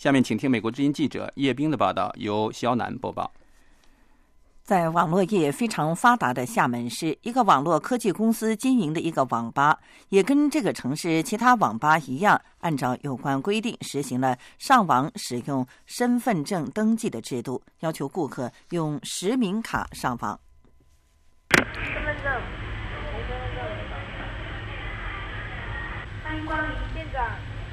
下面请听美国之音记者叶冰的报道，由肖楠播报。 在网络业非常发达的厦门市，一个网络科技公司经营的一个网吧，也跟这个城市其他网吧一样，按照有关规定实行了上网使用身份证登记的制度，要求顾客用实名卡上网。 身份证，欢迎光临，店长。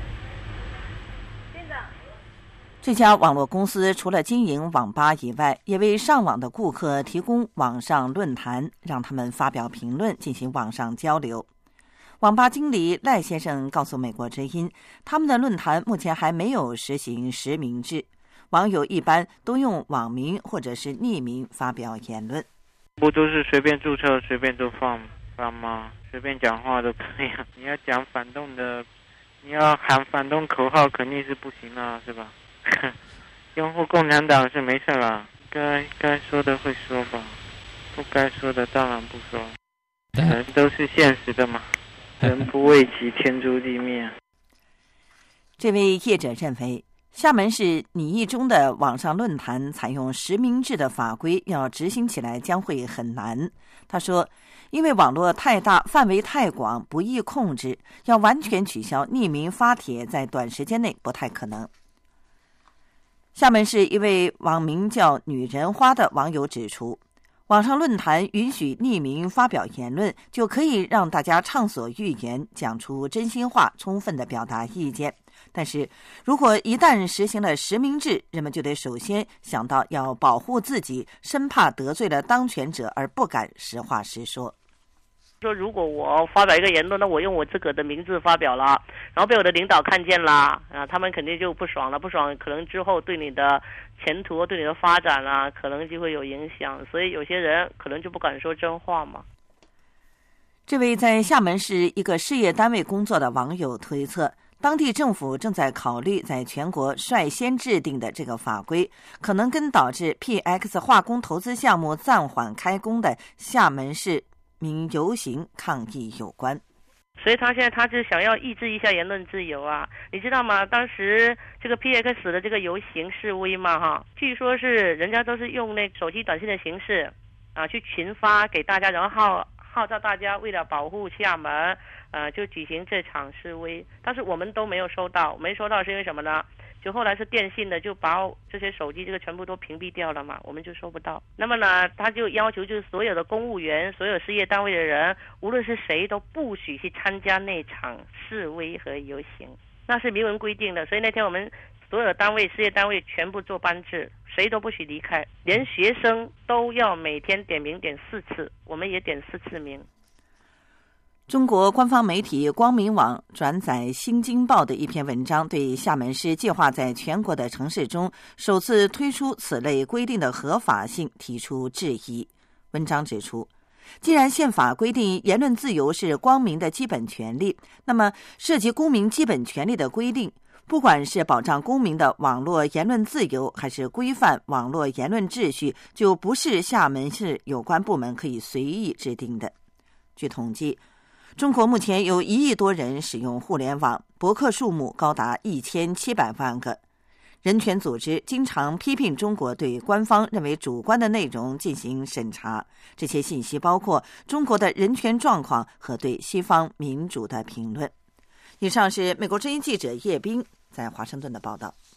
这家网络公司除了经营网吧以外，也为上网的顾客提供网上论坛，让他们发表评论，进行网上交流。网吧经理赖先生告诉美国之音，他们的论坛目前还没有实行实名制，网友一般都用网名或者是匿名发表言论。 不都是随便注册随便都放吗？随便讲话都可以。你要讲反动的，你要喊反动口号肯定是不行啦，是吧？拥护共产党是没事啦，该说的会说吧，不该说的当然不说。人都是现实的嘛，人不为己，天诛地灭。 这位业者认为，厦门市拟议中的网上论坛采用实名制的法规，要执行起来将会很难。他说，因为网络太大，范围太广，不易控制，要完全取消匿名发帖，在短时间内不太可能。厦门市一位网名叫女人花的网友指出，网上论坛允许匿名发表言论，就可以让大家畅所欲言，讲出真心话，充分地表达意见。但是如果一旦实行了实名制，人们就得首先想到要保护自己，生怕得罪了当权者而不敢实话实说。 说如果我发表一个言论，那我用我自个的名字发表了，然后被我的领导看见了，他们肯定就不爽了，不爽可能之后对你的前途对你的发展啊，可能就会有影响，所以有些人可能就不敢说真话嘛。 这位在厦门市一个事业单位工作的网友推测，当地政府正在考虑在全国率先制定的这个法规，可能跟导致 PX 化工投资项目暂缓开工的厦门市民游行抗议有关。 所以他现在是想要抑制一下言论自由啊，你知道吗？当时这个 PX 的这个游行示威嘛，据说是人家都是用那手机短信的形式啊，去群发给大家，然后号召大家为了保护厦门，就举行这场示威。但是我们都没有收到，没收到是因为什么呢？就后来是电信的就把这些手机这个全部都屏蔽掉了嘛，我们就收不到。那么呢，他就要求就是所有的公务员、所有事业单位的人，无论是谁都不许去参加那场示威和游行，那是明文规定的。所以那天我们所有的单位、事业单位全部做班制，谁都不许离开，连学生都要每天点名点4次，我们也点4次名。 中国官方媒体光明网转载《新京报》的一篇文章，对厦门市计划在全国的城市中首次推出此类规定的合法性提出质疑。文章指出，既然宪法规定言论自由是光明的基本权利，那么涉及公民基本权利的规定，不管是保障公民的网络言论自由，还是规范网络言论秩序，就不是厦门市有关部门可以随意制定的。据统计，中国目前有1亿多人使用互联网，博客数目高达1700万个。人权组织经常批评中国对官方认为主观的内容进行审查，这些信息包括中国的人权状况和对西方民主的评论。以上是美国之音记者叶冰在华盛顿的报道。